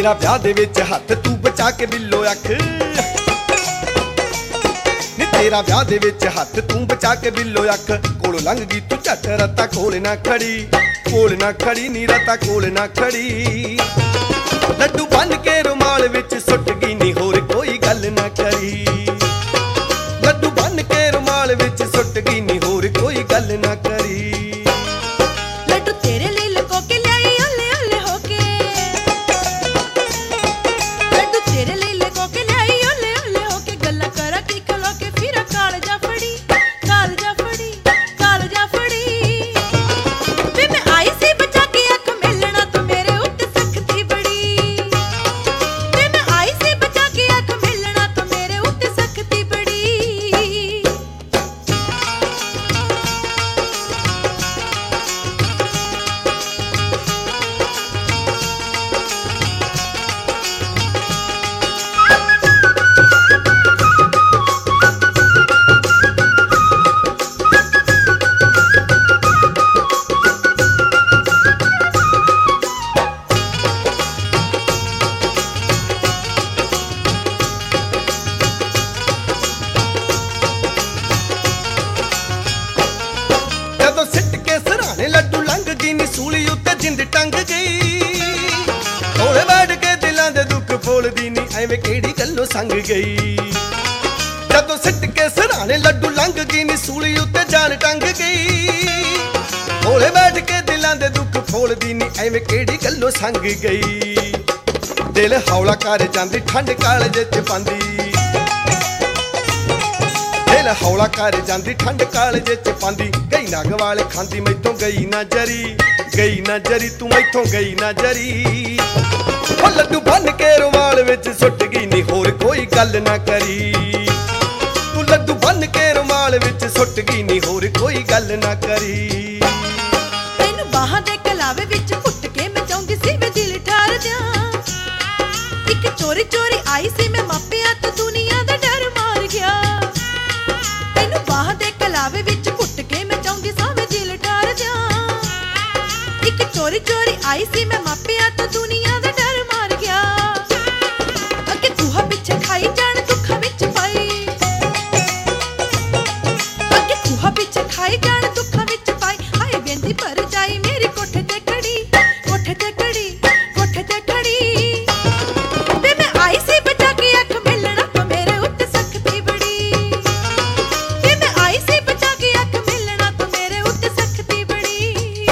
तेरा ब्याह दे विच हत्थ तू बचा के बिल्लो अख नी तेरा ब्याह दे विच हत्थ तू बचा के बिल्लो अख कोलों लंघ गई तू झट रत्ता कोल ना खड़ी नी रत्ता कोल ना खड़ी लड्डू बन के रुमाल विच सुट गई नी होर कोई गल ना करी लड्डू बन के रुमाल विच सुट गई नी होर कोई गल ना करी लड्डू तेरे लिए लुको के लाई ओले ओले होके लड्डू तेरे लिए लुको के लाई ओले ओले होके गल्ला करा की खलो के फिर कालजा फड़ी वे मैं आई सी बचा के अख मिलना तो मेरे उत्ते सख्ती बड़ी वे मैं आई सी बचा के अख मिलना तो मेरे उत्ते सख्ती बड़ी जदों सिट के सराने लड्डू लंघ गई नी सूली उत्ते जिंद टंग गई कोले बैठ के दिलां दे दुख फोलदी नी एवें केड़ी गल्लों संग गई जदों सिट के सराने लड्डू लंघ गई नी सूली उत्ते जान टंग गई कोले बैठ के दिलां दे दुख फोलदी नी एवें केड़ी गल्लों संग गई दिल हौला कर जांदी ठंड कालजे च पांदी दिल हौला कर जांदी ठंड कालजे च पांदी गई नाग वाले खांदी मैथों गई ना जरी तू मैथों गई ना जरी ओ लड्डू बन के रुमाल विच सुट गई नी होर कोई गल ना करी तू लड्डू बन के रुमाल विच सुट गई नी होर कोई गल ना करी तैनू बाहां दे कलावे विच घुट के मैं चाहुंदी सी वे दिल ठार दियां इक चोरी चोरी आई सी मैं मापिया तो दुनिया दा डर मार गया तैनू बाहां दे कलावे विच घुट के मैं चाहुंदी सा वे दिल ठार दियां इक चोरी चोरी आई सी मैं मापिया तो दुनिया दा डर मार गया अगे चूहा पिछे खाई जान दुखा विच पाई अगे चूहा पिछे खाई जान दुखा विच पाई हाय बेंदी पर जाई मेरी कोठे ते खड़ी वे मैं आई सी बचा के अख मिलना तो मेरे उत्ते सख्ती बड़ी वे मैं आई सी बचा के अख मिलना तो मेरे उत्ते सख्ती बड़ी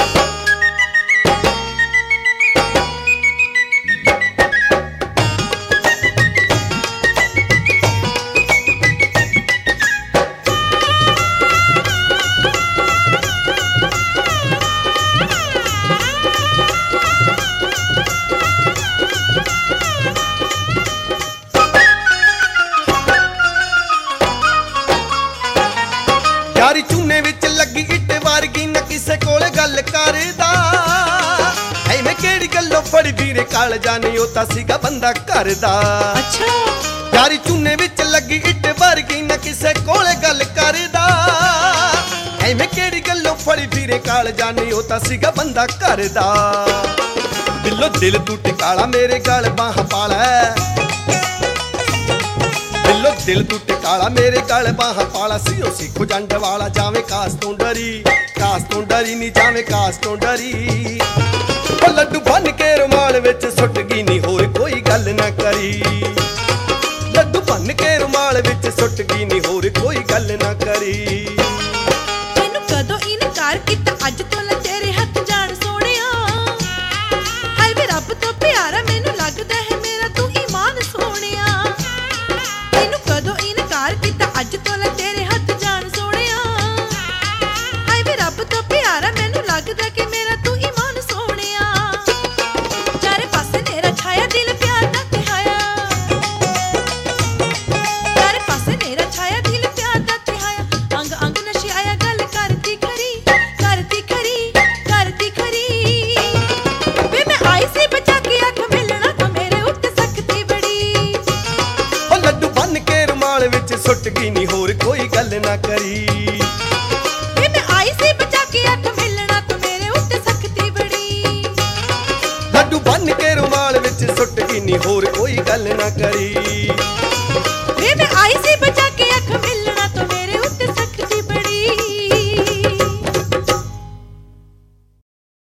यारी चूने विच लगी इट वर्गी न किसे कोले गल करदा एवें केड़ी गल्लों फड़दी रे कालजा नी ओ तां सीगा बंदा करदा अच्छा यारी चूने विच लगी इट वर्गी न किसे कोले गल करदा एवें केड़ी गल्लों फड़दी रे कालजा नी ओ तां सीगा बंदा करदा दिलों दिल तू टिकाला मेरे गल बाह पाला दिलो दिल तू टिकाला मेरे गल बाह पाला सीओ सिखो जंड वाला जावे कास तो डरी नी जावे कास तो डरी ओ लड्डू बन के रुमाल विच सुट गई नी होर कोई गल ना करी लड्डू बन के रुमाल विच सुट गई नी होर कोई गल ना करी तैनू कदों इनकार कीता अज तो ला तेरे हथ जान सोहणिया हाय वे रब तो प्यारा मैनू लगदा है मेरा तू ईमान सोहणिया तैनू कदों इनकार कीता अज तो ला तेरे हथ जान सोहणिया हाय वे रब तो प्यारा मैनू लगदा कि मेरा तू ईमान सोहणिया चारे पासे नेरा छाया दिल प्यार दा तिहाया चारे पासे नेरा छाया दिल प्यार दा तिहाया अंग अंग नशे आया गल करती खरी वे मैं आई सी बचा के अख मिलना तो मेरे उत्ते सख्ती बड़ी ओ लड्डू बन के रुमाल विच सुट गई नी होर कोई गल ना करी वे मैं आई सी बचा के अख मिलना तो मेरे उत्ते सख्ती बड़ी लड्डू बन के रुमाल विच सुट गई नी होर कोई गल ना करी।